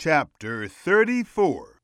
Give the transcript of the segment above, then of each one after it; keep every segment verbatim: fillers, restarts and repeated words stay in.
Chapter thirty-four.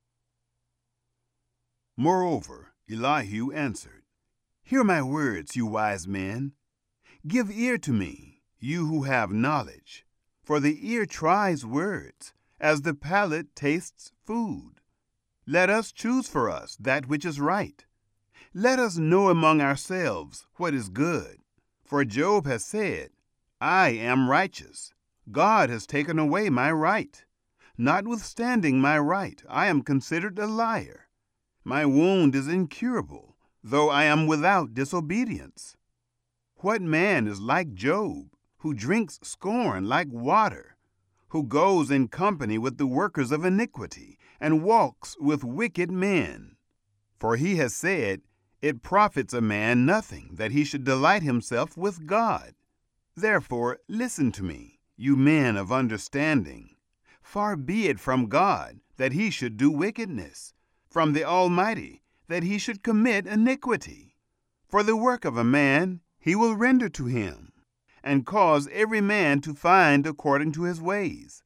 Moreover, Elihu answered, Hear my words, you wise men. Give ear to me, you who have knowledge. For the ear tries words, as the palate tastes food. Let us choose for us that which is right. Let us know among ourselves what is good. For Job has said, I am righteous. God has taken away my right. Notwithstanding my right, I am considered a liar. My wound is incurable, though I am without disobedience. What man is like Job, who drinks scorn like water, who goes in company with the workers of iniquity, and walks with wicked men? For he has said, It profits a man nothing that he should delight himself with God. Therefore listen to me, you men of understanding. Far be it from God that he should do wickedness, from the Almighty that he should commit iniquity. For the work of a man he will render to him, and cause every man to find according to his ways.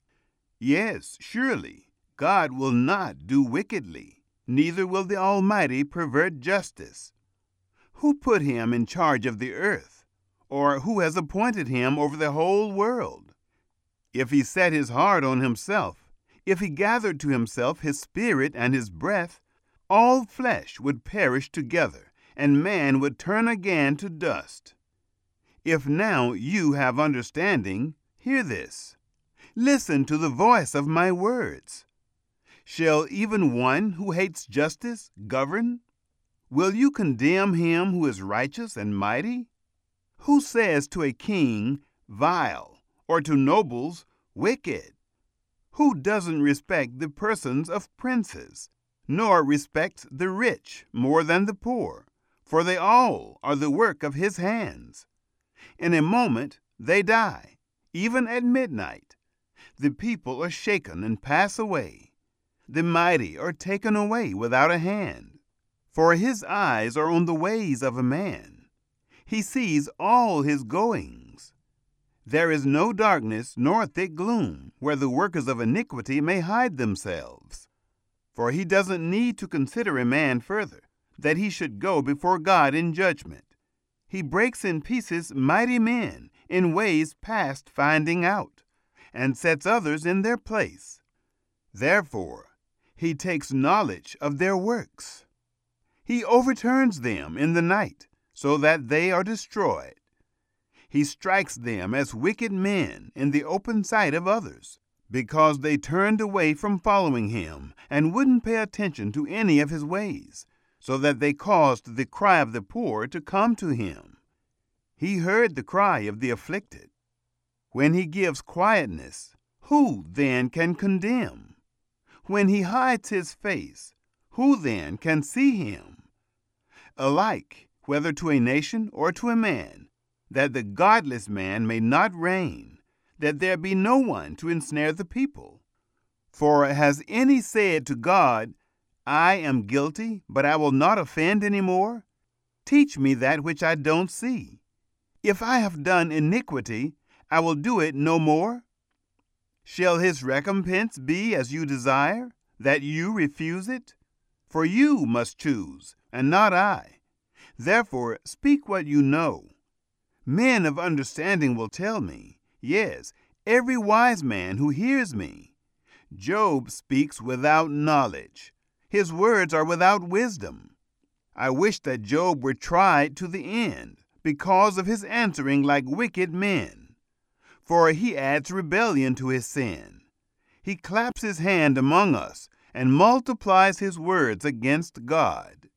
Yes, surely, God will not do wickedly, neither will the Almighty pervert justice. Who put him in charge of the earth, or who has appointed him over the whole world? If he set his heart on himself, if he gathered to himself his spirit and his breath, all flesh would perish together, and man would turn again to dust. If now you have understanding, hear this. Listen to the voice of my words. Shall even one who hates justice govern? Will you condemn him who is righteous and mighty? Who says to a king, vile, or to nobles, wicked? Who doesn't respect the persons of princes, nor respects the rich more than the poor, for they all are the work of his hands. In a moment they die, even at midnight. The people are shaken and pass away. The mighty are taken away without a hand. For his eyes are on the ways of a man. He sees all his goings. There is no darkness nor thick gloom where the workers of iniquity may hide themselves. For he doesn't need to consider a man further, that he should go before God in judgment. He breaks in pieces mighty men in ways past finding out, and sets others in their place. Therefore, he takes knowledge of their works. He overturns them in the night, so that they are destroyed. He strikes them as wicked men in the open sight of others, because they turned away from following him and wouldn't pay attention to any of his ways, so that they caused the cry of the poor to come to him. He heard the cry of the afflicted. When he gives quietness, who then can condemn? When he hides his face, who then can see him? Alike, whether to a nation or to a man, that the godless man may not reign, that there be no one to ensnare the people. For has any said to God, I am guilty, but I will not offend any more? Teach me that which I don't see. If I have done iniquity, I will do it no more. Shall his recompense be as you desire, that you refuse it? For you must choose, and not I. Therefore speak what you know. Men of understanding will tell me, yes, every wise man who hears me. Job speaks without knowledge. His words are without wisdom. I wish that Job were tried to the end, because of his answering like wicked men. For he adds rebellion to his sin. He claps his hand among us, and multiplies his words against God.